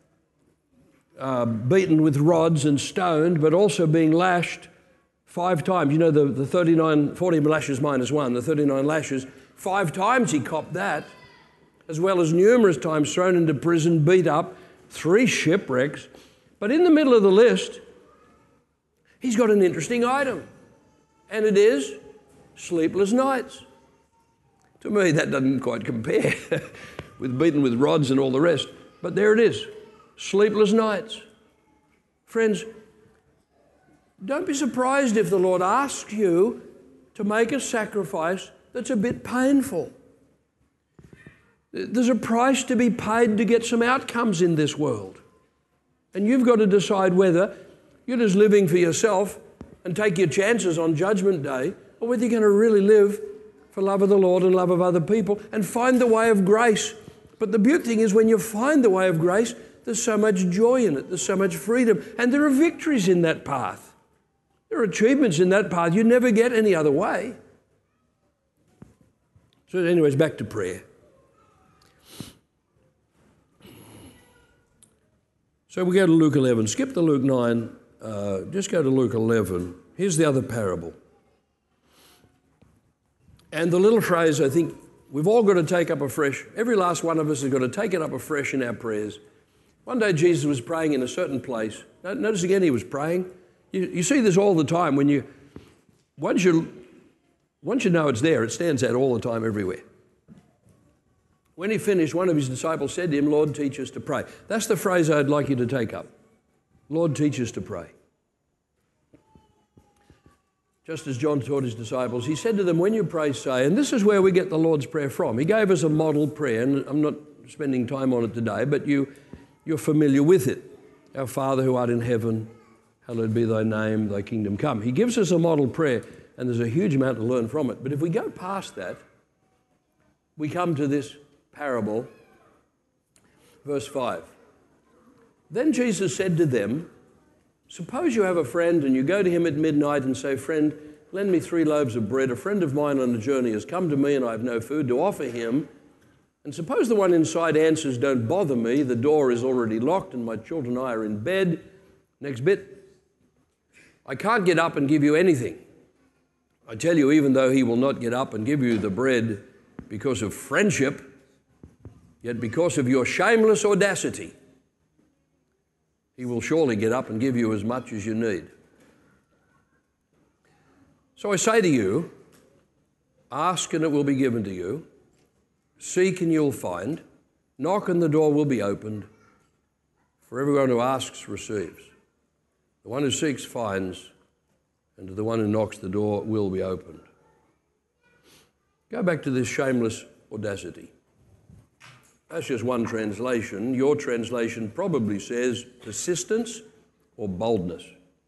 beaten with rods and stoned, but also being lashed 5 times. You know, the 40 lashes minus 1, the 39 lashes, 5 times he copped that, as well as numerous times thrown into prison, beat up, 3 shipwrecks. But in the middle of the list, he's got an interesting item, and it is sleepless nights. To me, that doesn't quite compare with beaten with rods and all the rest. But there it is, sleepless nights. Friends, don't be surprised if the Lord asks you to make a sacrifice that's a bit painful. There's a price to be paid to get some outcomes in this world. And you've got to decide whether you're just living for yourself and take your chances on Judgment Day, or whether you're going to really live for love of the Lord and love of other people and find the way of grace. But the beautiful thing is, when you find the way of grace, there's so much joy in it, there's so much freedom, and there are victories in that path. There are achievements in that path you never get any other way. So anyways, back to prayer. So we go to Luke 11. Skip to Luke 9. Just go to Luke 11. Here's the other parable. And the little phrase, I think, we've all got to take up afresh. Every last one of us has got to take it up afresh in our prayers. One day Jesus was praying in a certain place. Notice again, he was praying. You see this all the time. Once you know it's there, it stands out all the time everywhere. When he finished, one of his disciples said to him, "Lord, teach us to pray." That's the phrase I'd like you to take up. Lord, teach us to pray. Just as John taught his disciples, he said to them, when you pray, say, and this is where we get the Lord's Prayer from. He gave us a model prayer, and I'm not spending time on it today, but you're familiar with it. Our Father who art in heaven, hallowed be thy name, thy kingdom come. He gives us a model prayer, and there's a huge amount to learn from it. But if we go past that, we come to this parable, verse 5. Then Jesus said to them, suppose you have a friend and you go to him at midnight and say, "Friend, lend me 3 loaves of bread. A friend of mine on a journey has come to me and I have no food to offer him. And suppose the one inside answers, 'Don't bother me, the door is already locked and my children and I are in bed.'" Next bit. "I can't get up and give you anything. I tell you, even though he will not get up and give you the bread because of friendship, yet because of your shameless audacity, he will surely get up and give you as much as you need. So I say to you, ask and it will be given to you. Seek and you'll find. Knock and the door will be opened. For everyone who asks receives. The one who seeks finds. And to the one who knocks, the door will be opened." Go back to this shameless audacity. That's just one translation. Your translation probably says persistence or boldness.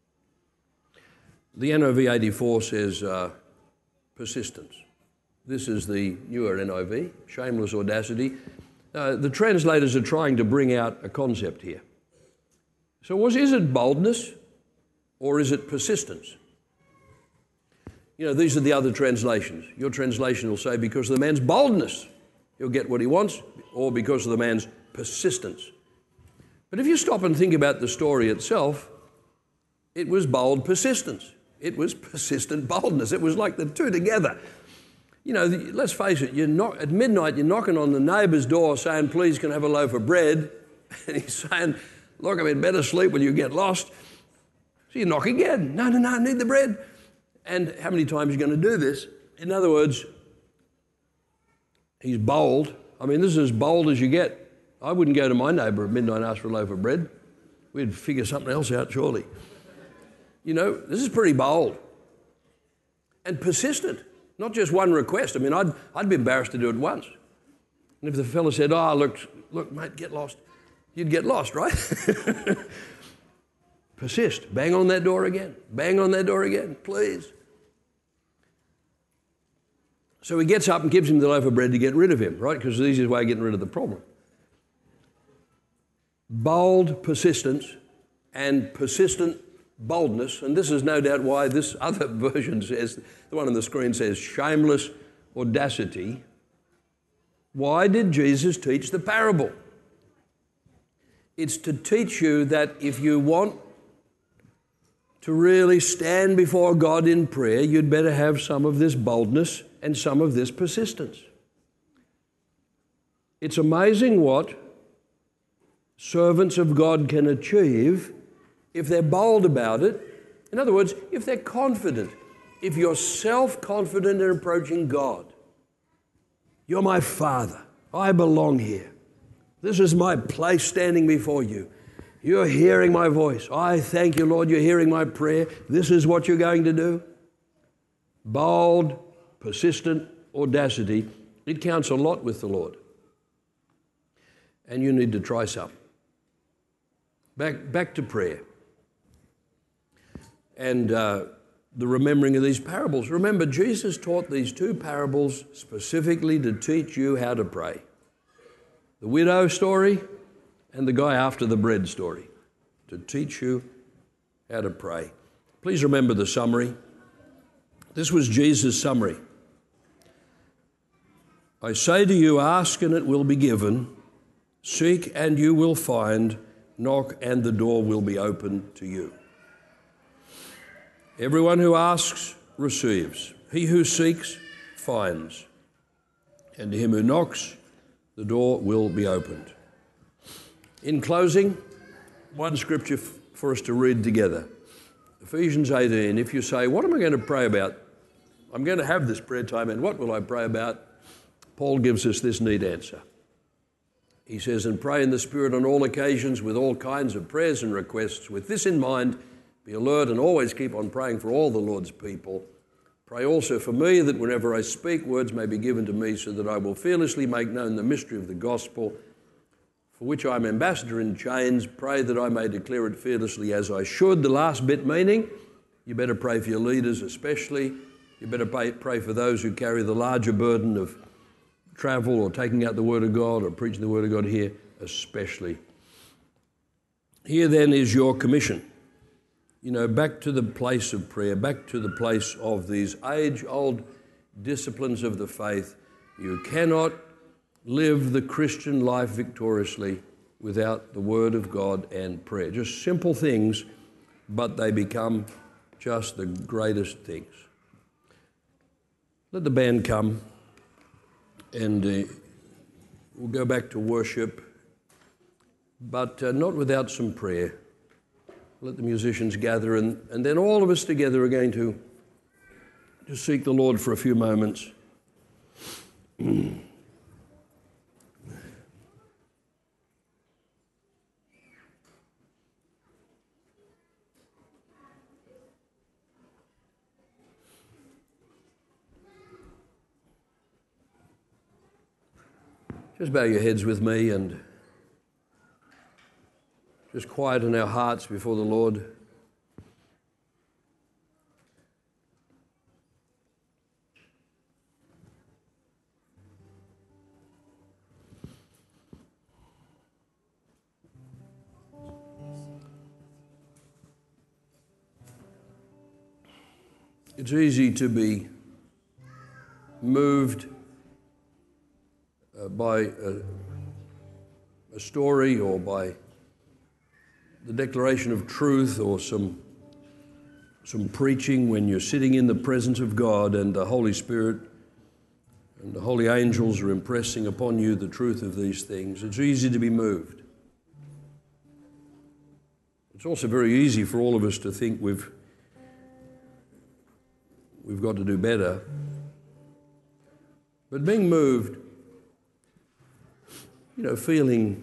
The NIV 84 says persistence. This is the newer NIV, shameless audacity. The translators are trying to bring out a concept here. So is it boldness or is it persistence? You know, these are the other translations. Your translation will say, because of the man's boldness, he'll get what he wants, or because of the man's persistence. But if you stop and think about the story itself, it was bold persistence. It was persistent boldness. It was like the two together. You know, let's face it, at midnight you're knocking on the neighbour's door saying, "Please, can I have a loaf of bread?" And he's saying, "Look, I'm in better sleep when you get lost." So you knock again. No, I need the bread. And how many times are you going to do this? In other words, he's bold. I mean, this is as bold as you get. I wouldn't go to my neighbour at midnight and ask for a loaf of bread. We'd figure something else out, surely. You know, this is pretty bold. And persistent. Not just one request. I mean, I'd be embarrassed to do it once. And if the fellow said, "Oh, look, mate, get lost," you'd get lost, right? Persist. Bang on that door again. Bang on that door again, please. So he gets up and gives him the loaf of bread to get rid of him, right? Because it's the easiest way of getting rid of the problem. Bold persistence and persistent boldness, and this is no doubt why this other version says, the one on the screen says, shameless audacity. Why did Jesus teach the parable? It's to teach you that if you want to really stand before God in prayer, you'd better have some of this boldness and some of this persistence. It's amazing what servants of God can achieve if they're bold about it. In other words, if they're confident, if you're self-confident in approaching God. You're my Father. I belong here. This is my place standing before you. You're hearing my voice. I thank you, Lord, you're hearing my prayer. This is what you're going to do. Bold, persistent audacity. It counts a lot with the Lord. And you need to try some. Back to prayer. And the remembering of these parables. Remember, Jesus taught these two parables specifically to teach you how to pray. The widow story and the guy after the bread story, to teach you how to pray. Please remember the summary. This was Jesus' summary. I say to you, ask and it will be given, seek and you will find, knock and the door will be opened to you. Everyone who asks receives. He who seeks finds. And to him who knocks, the door will be opened. In closing, one scripture for us to read together. Ephesians 18. If you say, what am I going to pray about? I'm going to have this prayer time, and what will I pray about? Paul gives us this neat answer. He says, and pray in the Spirit on all occasions with all kinds of prayers and requests. With this in mind, be alert and always keep on praying for all the Lord's people. Pray also for me that whenever I speak, words may be given to me so that I will fearlessly make known the mystery of the gospel, for which I am ambassador in chains. Pray that I may declare it fearlessly as I should. The last bit meaning, you better pray for your leaders especially. You better pray for those who carry the larger burden of travel or taking out the Word of God or preaching the Word of God here especially. Here then is your commission. You know, back to the place of prayer, back to the place of these age-old disciplines of the faith. You cannot live the Christian life victoriously without the Word of God and prayer. Just simple things, but they become just the greatest things. Let the band come, and we'll go back to worship, but not without some prayer. Let the musicians gather, and then all of us together are going to just seek the Lord for a few moments. Just bow your heads with me and just quieten our hearts before the Lord. It's easy to be moved by a story or by the declaration of truth or some preaching when you're sitting in the presence of God and the Holy Spirit and the holy angels are impressing upon you the truth of these things. It's easy to be moved. It's also very easy for all of us to think we've got to do better. But being moved, feeling,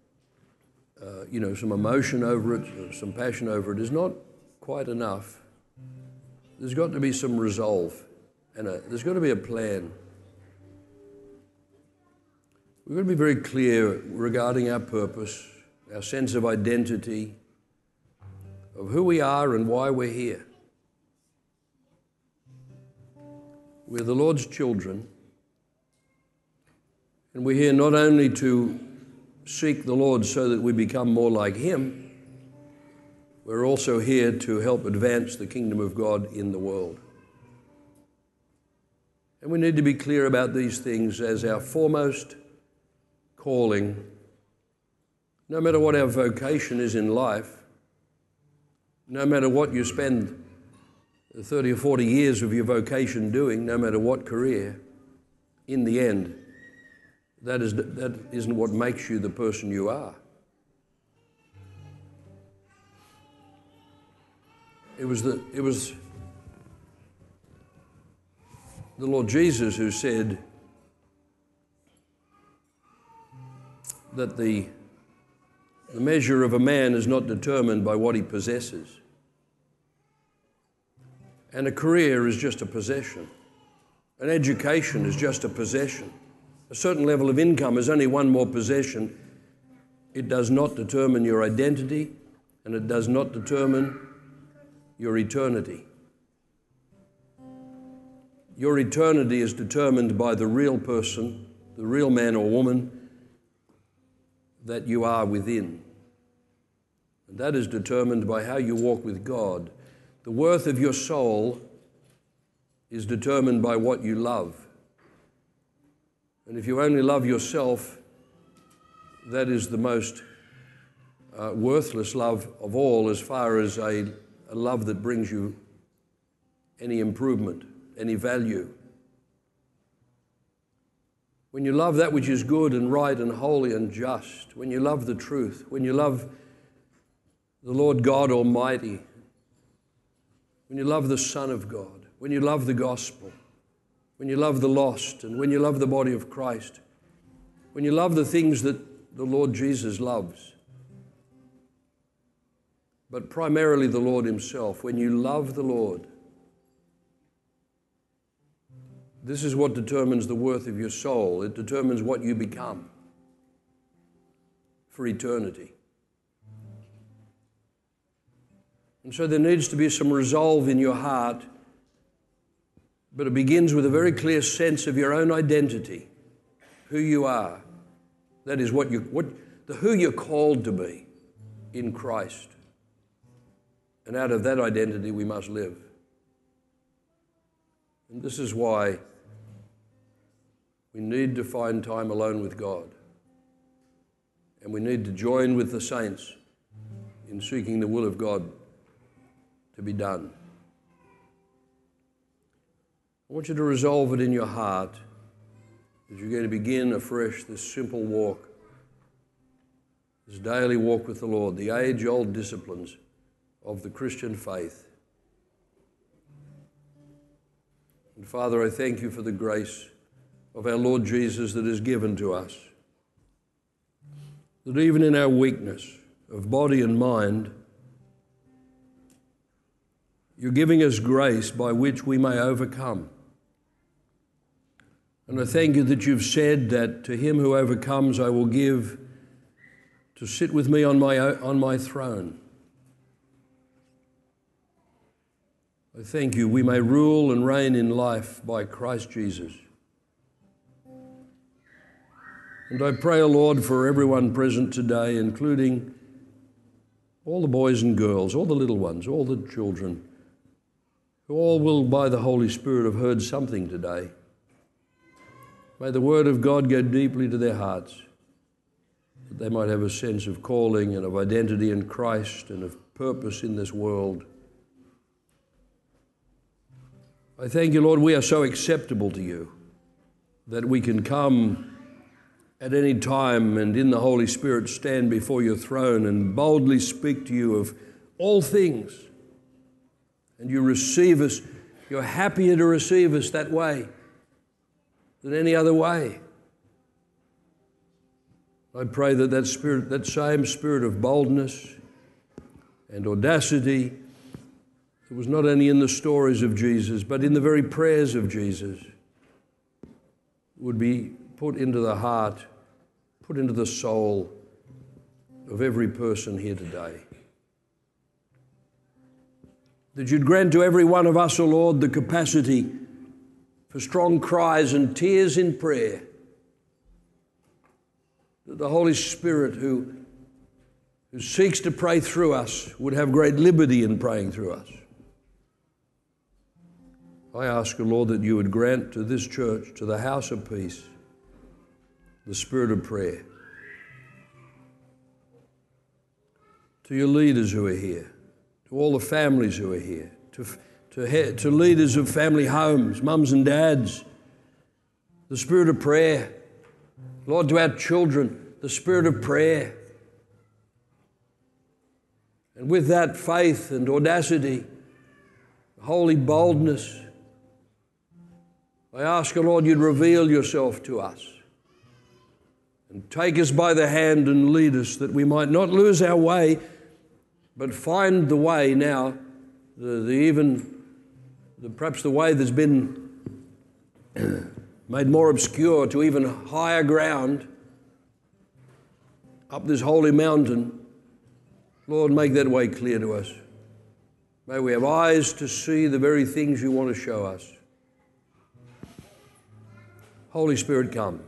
some emotion over it, some passion over it is not quite enough. There's got to be some resolve and there's got to be a plan. We've got to be very clear regarding our purpose, our sense of identity, of who we are and why we're here. We're the Lord's children, and we're here not only to seek the Lord so that we become more like Him, we're also here to help advance the kingdom of God in the world. And we need to be clear about these things as our foremost calling, no matter what our vocation is in life, no matter what you spend 30 or 40 years of your vocation doing, no matter what career, in the end, that isn't what makes you the person you are. It was the Lord Jesus who said that the measure of a man is not determined by what he possesses. And a career is just a possession. An education is just a possession. A certain level of income is only one more possession. It does not determine your identity, and it does not determine your eternity. Your eternity is determined by the real person, the real man or woman that you are within. And that is determined by how you walk with God. The worth of your soul is determined by what you love. And if you only love yourself, that is the most worthless love of all, as far as a love that brings you any improvement, any value. When you love that which is good and right and holy and just, when you love the truth, when you love the Lord God Almighty, when you love the Son of God, when you love the gospel, when you love the lost, and when you love the body of Christ, when you love the things that the Lord Jesus loves, but primarily the Lord Himself, when you love the Lord, this is what determines the worth of your soul. It determines what you become for eternity. And so there needs to be some resolve in your heart, but it begins with a very clear sense of your own identity, who you are. That is who you're called to be in Christ. And out of that identity we must live. And this is why we need to find time alone with God. And we need to join with the saints in seeking the will of God to be done. I want you to resolve it in your heart as you're going to begin afresh this simple walk, this daily walk with the Lord, the age-old disciplines of the Christian faith. And Father, I thank you for the grace of our Lord Jesus that is given to us, that even in our weakness of body and mind, you're giving us grace by which we may overcome. And I thank you that you've said that to him who overcomes I will give to sit with me on my throne. I thank you we may rule and reign in life by Christ Jesus. And I pray, O Lord, for everyone present today, including all the boys and girls, all the little ones, all the children, who all will, by the Holy Spirit, have heard something today. May the Word of God go deeply to their hearts, that they might have a sense of calling and of identity in Christ and of purpose in this world. I thank you, Lord, we are so acceptable to you that we can come at any time and in the Holy Spirit stand before your throne and boldly speak to you of all things. And you receive us. You're happier to receive us that way than any other way. I pray that same spirit of boldness and audacity that was not only in the stories of Jesus, but in the very prayers of Jesus, would be put into the heart put into the soul of every person here today. That you'd grant to every one of us, O Lord, the capacity for strong cries and tears in prayer. That the Holy Spirit who seeks to pray through us would have great liberty in praying through us. I ask, O Lord, that you would grant to this church, to the house of peace, the spirit of prayer. To your leaders who are here, to all the families who are here, to leaders of family homes, mums and dads, the spirit of prayer. Lord, to our children, the spirit of prayer. And with that faith and audacity, holy boldness, I ask, O Lord, you'd reveal yourself to us and take us by the hand and lead us, that we might not lose our way, but find the way now, perhaps the way that's been made more obscure, to even higher ground up this holy mountain. Lord, make that way clear to us. May we have eyes to see the very things you want to show us. Holy Spirit, come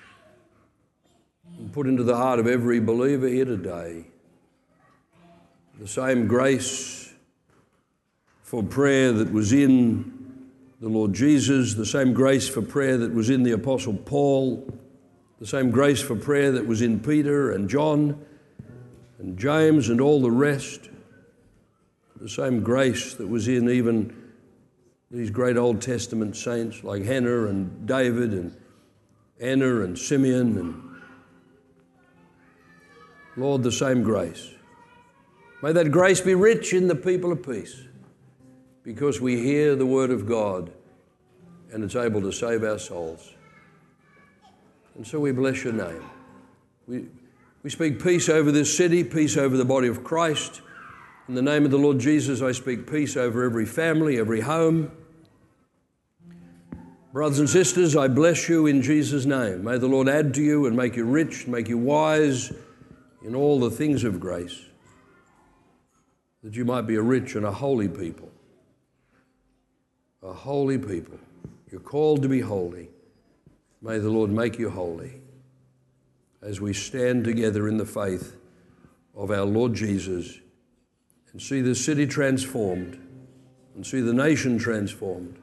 and put into the heart of every believer here today the same grace for prayer that was in the Lord Jesus, the same grace for prayer that was in the Apostle Paul, the same grace for prayer that was in Peter and John and James and all the rest, the same grace that was in even these great Old Testament saints like Hannah and David and Anna and Simeon, and Lord, the same grace. May that grace be rich in the people of peace, because we hear the word of God and it's able to save our souls. And so we bless your name. We speak peace over this city, peace over the body of Christ. In the name of the Lord Jesus, I speak peace over every family, every home. Brothers and sisters, I bless you in Jesus' name. May the Lord add to you and make you rich, make you wise in all the things of grace, that you might be a rich and a holy people. A holy people. You're called to be holy. May the Lord make you holy as we stand together in the faith of our Lord Jesus and see the city transformed and see the nation transformed.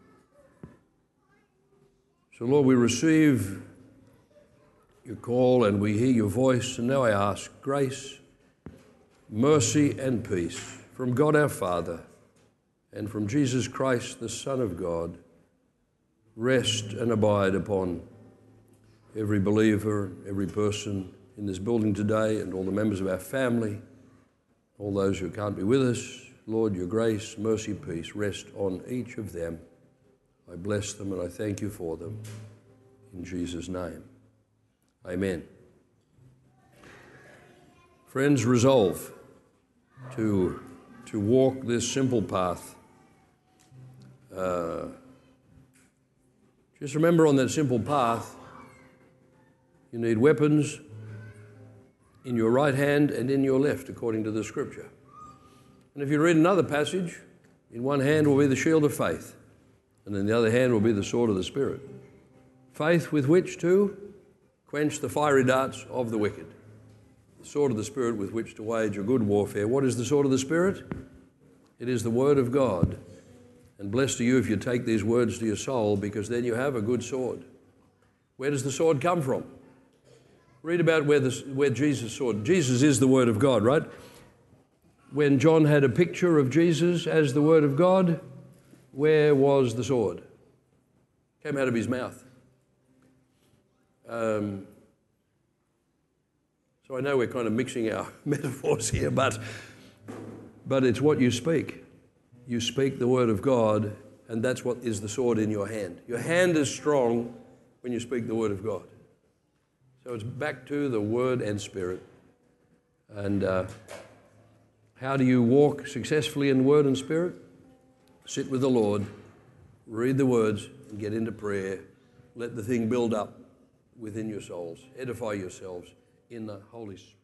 So, Lord, we receive your call and we hear your voice, and now I ask grace, mercy and peace from God our Father and from Jesus Christ, the Son of God, rest and abide upon every believer, every person in this building today, and all the members of our family, all those who can't be with us. Lord, your grace, mercy, peace rest on each of them. I bless them and I thank you for them. In Jesus' name, amen. Friends, resolve to walk this simple path. Just remember, on that simple path, you need weapons in your right hand and in your left, according to the scripture. And if you read another passage, in one hand will be the shield of faith, and in the other hand will be the sword of the Spirit. Faith with which to quench the fiery darts of the wicked. The sword of the Spirit with which to wage a good warfare. What is the sword of the Spirit? It is the word of God. And blessed are you if you take these words to your soul, because then you have a good sword. Where does the sword come from? Read about where Jesus' sword. Jesus is the word of God, right? When John had a picture of Jesus as the word of God, where was the sword? Came out of his mouth. So I know we're kind of mixing our metaphors here, but it's what you speak. You speak the word of God, and that's what is the sword in your hand. Your hand is strong when you speak the word of God. So it's back to the word and spirit. And how do you walk successfully in word and spirit? Sit with the Lord, read the words, and get into prayer. Let the thing build up. within your souls. Edify yourselves in the Holy Spirit.